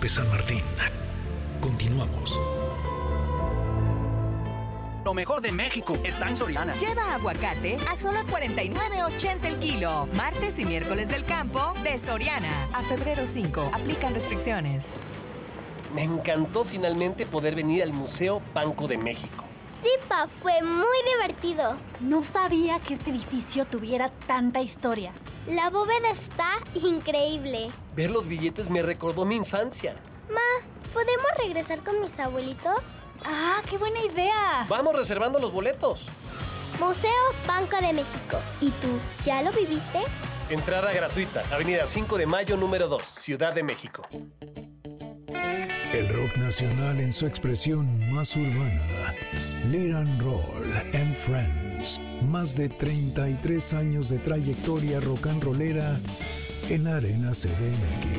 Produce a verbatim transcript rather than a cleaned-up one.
López San Martín. Continuamos. Lo mejor de México está en Soriana. Lleva aguacate a solo cuarenta y nueve ochenta el kilo. Martes y miércoles del campo de Soriana. A febrero cinco. Aplican restricciones. Me encantó finalmente poder venir al Museo Banco de México. Sí, pa, fue muy divertido. No sabía que este edificio tuviera tanta historia. La bóveda está increíble. Ver los billetes me recordó mi infancia. Ma, ¿podemos regresar con mis abuelitos? ¡Ah, qué buena idea! Vamos reservando los boletos. Museo Banco de México. ¿Y tú, ya lo viviste? Entrada gratuita, Avenida cinco de Mayo, número dos, Ciudad de México. El rock nacional en su expresión más urbana. Lead and Roll and Friends. Más de treinta y tres años de trayectoria rock and rollera en Arena C D M X.